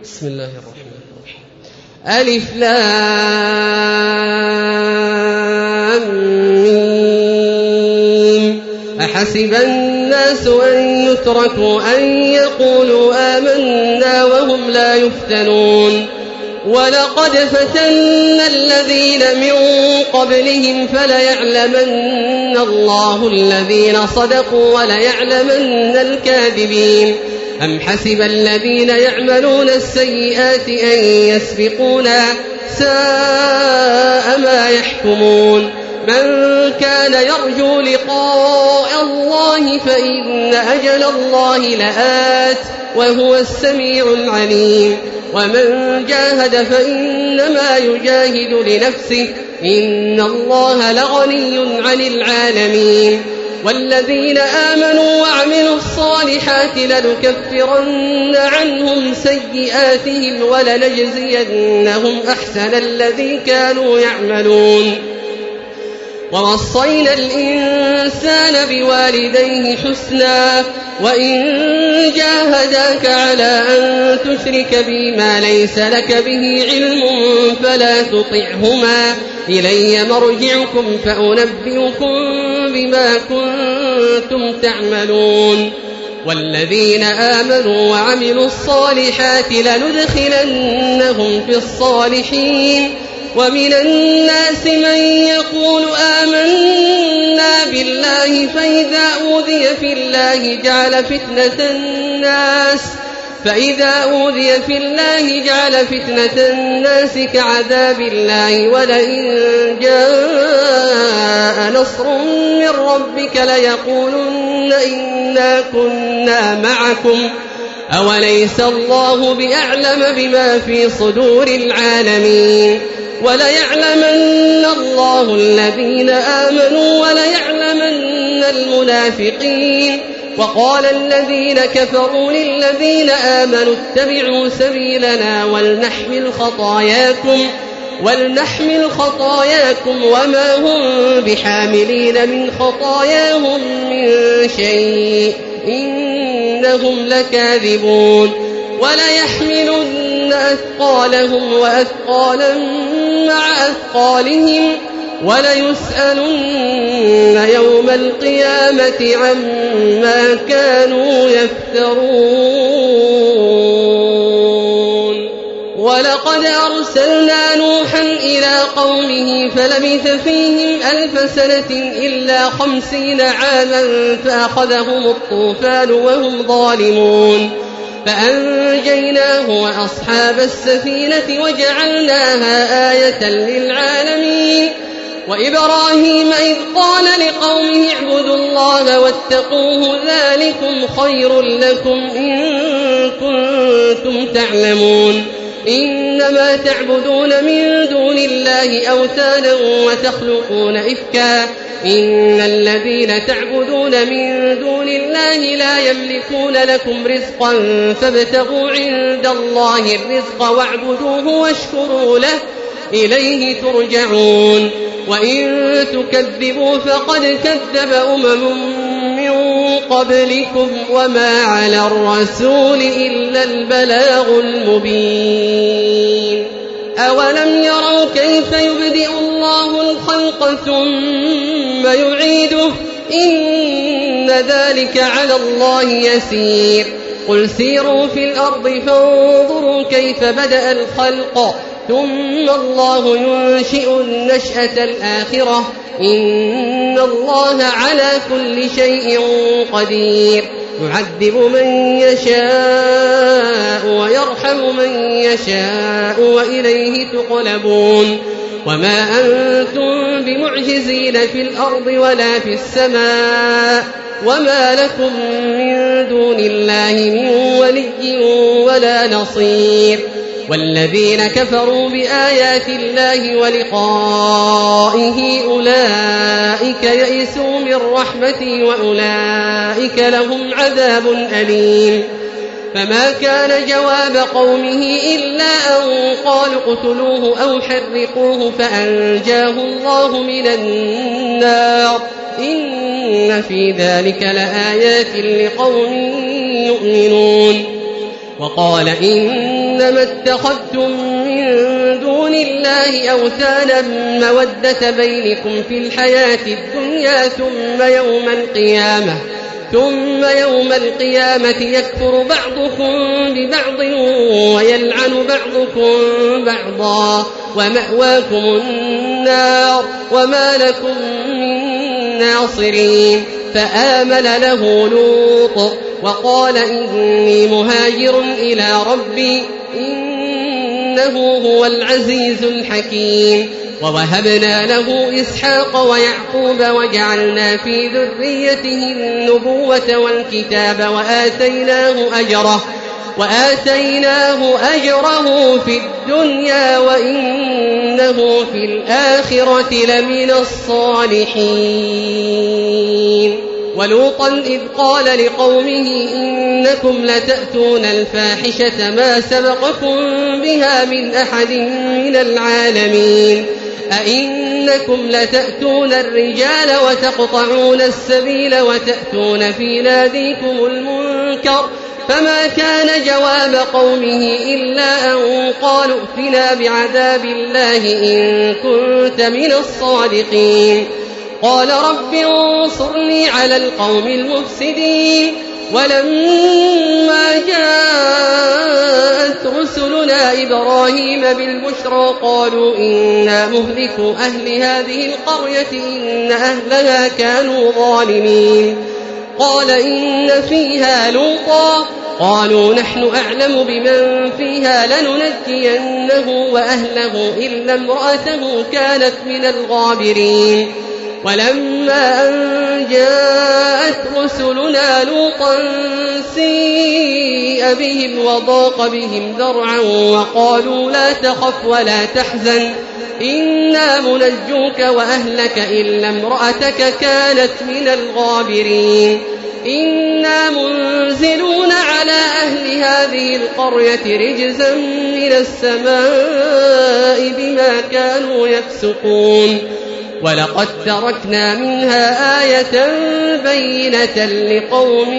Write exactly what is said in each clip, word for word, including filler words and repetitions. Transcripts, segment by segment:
بسم الله الرحمن الرحيم. ألف لام ميم. أحسب الناس أن يتركوا أن يقولوا آمنا وهم لا يفتنون ولقد فتنا الذين من قبلهم فليعلمن الله الذين صدقوا وليعلمن الكاذبين. أم حسب الذين يعملون السيئات أن يسبقونا ساء ما يحكمون. من كان يرجو لقاء الله فإن أجل الله لآت وهو السميع العليم. ومن جاهد فإنما يجاهد لنفسه إن الله لغني عن العالمين. والذين آمنوا وعملوا الصالحات لنكفرن عنهم سيئاتهم ولنجزينهم أحسن الذي كانوا يعملون. ووصينا الإنسان بوالديه حسنا وإن جاهداك على أن تشرك بي ما ليس لك به علم فلا تطعهما إلي مرجعكم فأنبئكم بما كنتم تعملون. والذين آمنوا وعملوا الصالحات لندخلنهم في الصالحين. ومن الناس من يقول آمنا بالله فإذا أوذي في الله جعل فتنة الناس فإذا أوذي في الله جعل فتنة الناس كعذاب الله ولئن جاء نصر من ربك ليقولن إنا كنا معكم أوليس الله بأعلم بما في صدور العالمين. وليعلمن الله الذين آمنوا وليعلمن المنافقين. وقال الذين كفروا للذين آمنوا اتبعوا سبيلنا ولنحمل خطاياكم ولنحمل خطاياكم وما هم بحاملين من خطاياهم من شيء إنهم لكاذبون. وليحملن أثقالهم وأثقالا مع أثقالهم وليسألن يوم القيامة عما كانوا يفترون. ولقد أرسلنا نوحا إلى قومه فلبث فيهم ألف سنة إلا خمسين عاما فأخذهم الطوفان وهم ظالمون فأنجيناه وأصحاب السفينة وجعلناها آية للعالمين. وإبراهيم إذ قال لقومه اعبدوا الله واتقوه ذلكم خير لكم إن كنتم تعلمون. إنما تعبدون من دون الله أوثانا وتخلقون إفكا إن الذين تعبدون من دون الله لا يملكون لكم رزقا فابتغوا عند الله الرزق واعبدوه واشكروا له إليه ترجعون. وإن تكذبوا فقد كذب أمم من قبلكم وما على الرسول إلا البلاغ المبين. أولم يروا كيف يبدئ الله الخلق ثم يعيده إن ذلك على الله يسير. قل سيروا في الأرض فانظروا كيف بدأ الخلق ثم الله ينشئ النشأة الآخرة إن الله على كل شيء قدير. يعذب من يشاء ويرحم من يشاء وإليه تقلبون. وما أنتم بمعجزين في الأرض ولا في السماء وما لكم من دون الله من ولي ولا نصير. والذين كفروا بآيات الله ولقائه أولئك يئسوا من رحمتي وأولئك لهم عذاب أليم. فما كان جواب قومه إلا أن قالوا اقتلوه أو حرقوه فأنجاه الله من النار إن في ذلك لآيات لقوم يؤمنون. وقال إنما اتخذتم من دون الله أوثانا مودة بينكم في الحياة الدنيا ثم يوم القيامة ثم يوم القيامة يكفر بعضكم ببعض ويلعن بعضكم بعضا ومأواكم النار وما لكم من ناصرين. فآمن له لوط وقال إني مهاجر إلى ربي إنه هو العزيز الحكيم. ووهبنا له إسحاق ويعقوب وجعلنا في ذريته النبوة والكتاب وآتيناه أجره وآتيناه أجره في الدنيا وإنه في الآخرة لمن الصالحين. ولوطا إذ قال لقومه إنكم لتأتون الفاحشة ما سبقكم بها من أحد من العالمين أئنكم لتأتون الرجال وتقطعون السبيل وتأتون في ناديكم المنكر فما كان جواب قومه إلا أن قالوا ائتنا بعذاب الله إن كنت من الصادقين. قال رب انصرني على القوم المفسدين. ولما جاءت رسلنا إبراهيم بالبشرى قالوا إنا مهلكو أهل هذه القرية إن أهلها كانوا ظالمين. قال إن فيها لوطا قالوا نحن أعلم بمن فيها لننجينه وأهله إلا امرأته كانت من الغابرين. ولما أن جاءت رسلنا لوطا سيء بهم وضاق بهم ذرعا وقالوا لا تخف ولا تحزن إنا منجوك وأهلك إلا امرأتك كانت من الغابرين. إنا منزلون على أهل هذه القرية رجزا من السماء بما كانوا يفسقون. ولقد تركنا منها آية بينة لقوم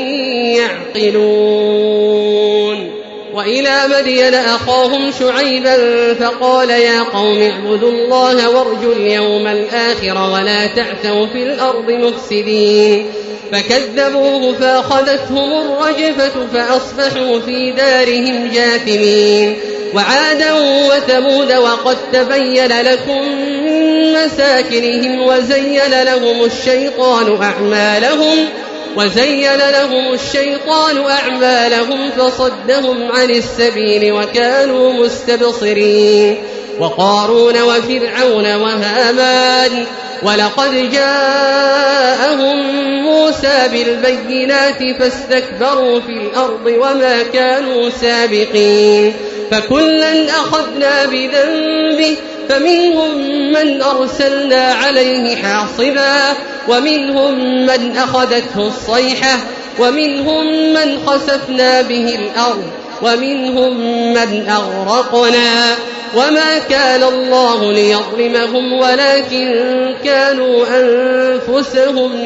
يعقلون. وإلى مدين أخاهم شعيبا فقال يا قوم اعبدوا الله وارجوا اليوم الآخر ولا تعثوا في الأرض مفسدين. فكذبوه فأخذتهم الرجفة فأصبحوا في دارهم جاثمين. وعادا وثمود وقد تبين لكم من مساكنهم وزين لهم الشيطان أعمالهم وزين لهم الشيطان أعمالهم فصدهم عن السبيل وكانوا مستبصرين. وقارون وفرعون وهامان ولقد جاءهم موسى بالبينات فاستكبروا في الأرض وما كانوا سابقين. فكلا أخذنا بذنبه فمنهم من أرسلنا عليه حاصبا ومنهم من أخذته الصيحة ومنهم من خسفنا به الأرض ومنهم من أغرقنا وما كان الله ليظلمهم ولكن كانوا أنفسهم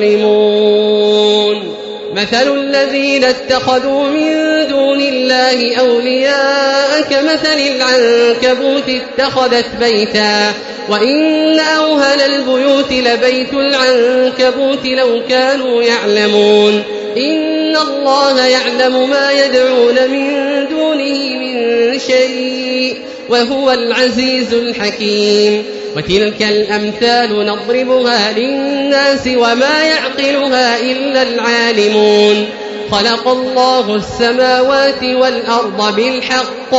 يظلمون. مثل الذين اتخذوا من دون الله أولياء كمثل العنكبوت اتخذت بيتا وإن أوهن البيوت لبيت العنكبوت لو كانوا يعلمون. إن الله يعلم ما يدعون من دونه من شيء وهو العزيز الحكيم. وتلك الأمثال نضربها للناس وما يعقلها إلا العالمون. خلق الله السماوات والأرض بالحق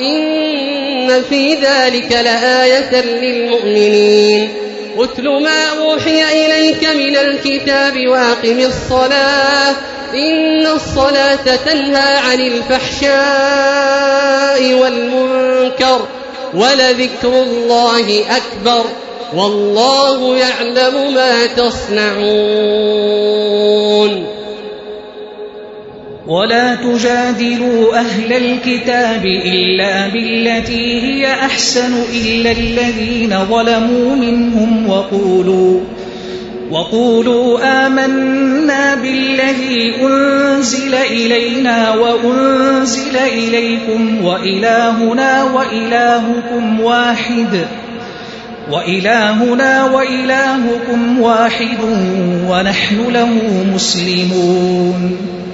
إن في ذلك لآية للمؤمنين. اتل ما أوحي إليك من الكتاب وأقم الصلاة إن الصلاة تنهى عن الفحشاء والمنكر ولذكر الله أكبر والله يعلم ما تصنعون. ولا تجادلوا أهل الكتاب إلا بالتي هي أحسن إلا الذين ظلموا منهم وقولوا وقولوا آمنا بالذي أنزل إلينا وأنزل إليكم وإلهنا وإلهكم واحد وإلهنا وإلهكم واحد ونحن له مسلمون.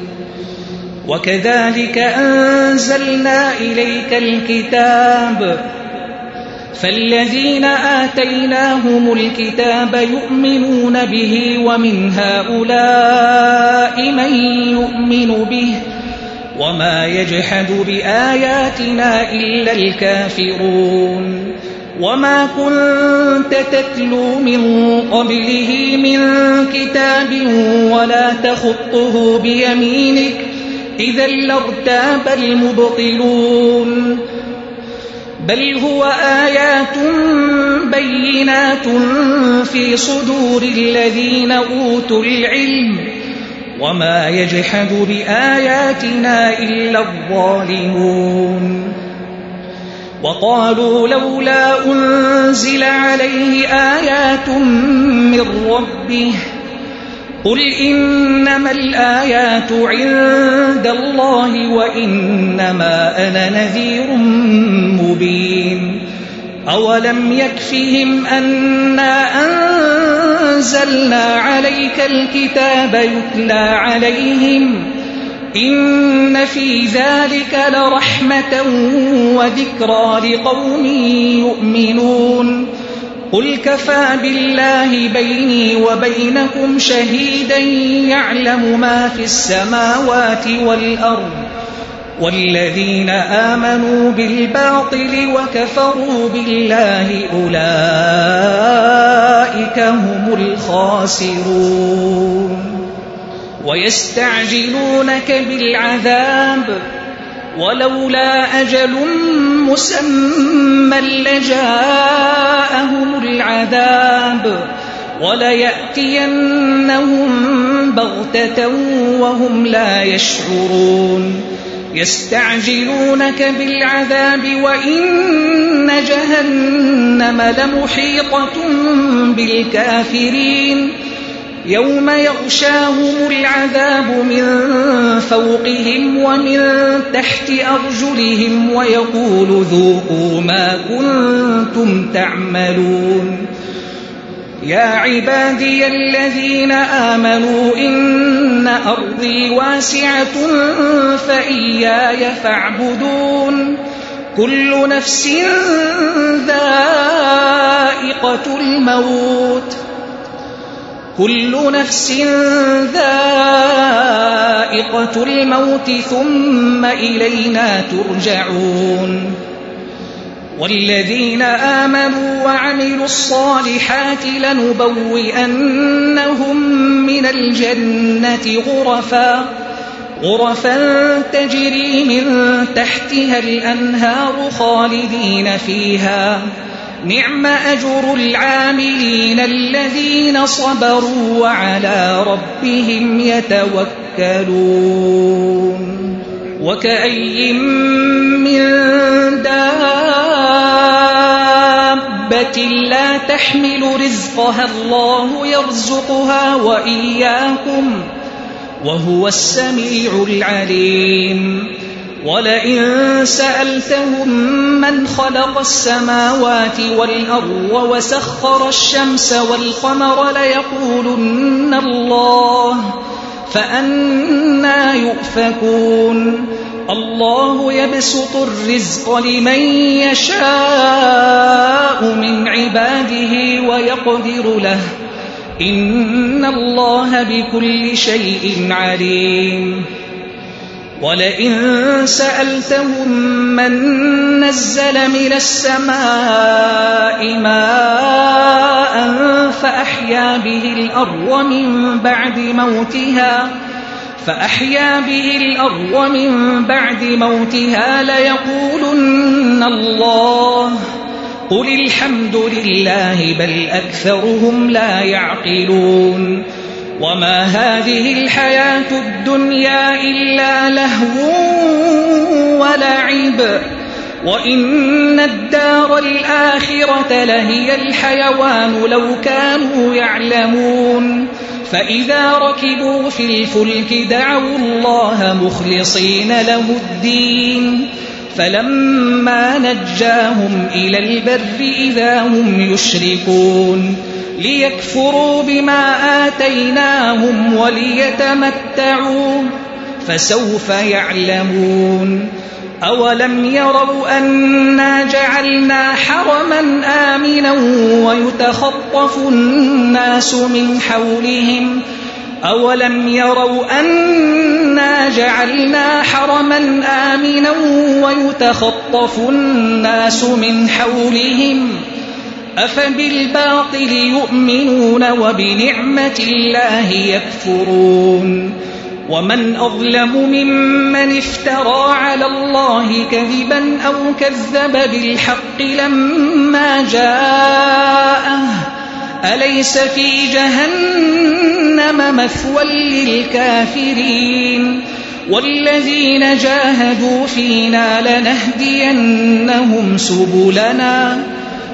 وكذلك أنزلنا إليك الكتاب فالذين آتيناهم الكتاب يؤمنون به ومن هؤلاء من يؤمن به وما يجحد بآياتنا إلا الكافرون. وما كنت تتلو من قبله من كتاب ولا تخطه بيمينك إذا لارتاب المبطلون بل هو آيات بينات في صدور الذين أوتوا العلم وما يجحد بآياتنا إلا الظالمون. وقالوا لولا أنزل عليه آيات من ربه قل إنما الآيات عند الله وإنما أنا نذير مبين. أولم يكفهم أنا أنزلنا عليك الكتاب يتلى عليهم إن في ذلك لرحمة وذكرى لقوم يؤمنون. قل كفى بالله بيني وبينكم شهيدا يعلم ما في السماوات والأرض والذين آمنوا بالباطل وكفروا بالله أولئك هم الخاسرون. ويستعجلونك بالعذاب ولولا أجل مسمى لجاءهم العذاب وليأتينهم بغتة وهم لا يشعرون. يستعجلونك بالعذاب وإن جهنم لمحيطة بالكافرين يوم يغشاهم العذاب من فوقهم ومن تحت أرجلهم ويقول ذوقوا ما كنتم تعملون. يا عبادي الذين آمنوا إن أرضي واسعة فإياي فاعبدون. كل نفس ذائقة الموت كل نفس ذائقة الموت ثم إلينا ترجعون. والذين آمنوا وعملوا الصالحات لنبوئنهم من الجنة غرفا غرفا تجري من تحتها الأنهار خالدين فيها نعم أجر العاملين الذين صبروا وعلى ربهم يتوكلون. وكأي من دابة لا تحمل رزقها الله يرزقها وإياكم وهو السميع العليم. ولئن سألتهم من خلق السماوات والأرض وسخر الشمس والقمر ليقولن الله فأنى يؤفكون. الله يبسط الرزق لمن يشاء من عباده ويقدر له إن الله بكل شيء عليم. ولئن سألتهم من نزل من السماء ماء فأحيا به الأرض من بعد موتها فأحيا به الأرض من بعد موتها ليقولن الله قل الحمد لله بل أكثرهم لا يعقلون. وما هذه الحياة الدنيا إلا لهو ولعب وإن الدار الآخرة لهي الحيوان لو كانوا يعلمون فإذا ركبوا في الفلك دعوا الله مخلصين له الدين فلما نجاهم إلى البر إذا هم يشركون ليكفروا بما آتيناهم وليتمتعوا فسوف يعلمون أولم يروا أنا جعلنا حرما آمنا ويتخطف الناس من حولهم أولم يروا أنا جعلنا حرما آمنا ويتخطف الناس من حولهم أفبالباطل يؤمنون وبنعمة الله يكفرون ومن أظلم ممن افترى على الله كذبا أو كذب بالحق لما جاءه أليس في جهنم مثوى للكافرين والذين جاهدوا فينا لنهدينهم سبلنا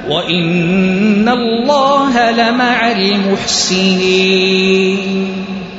وإن الله لمع المحسنين.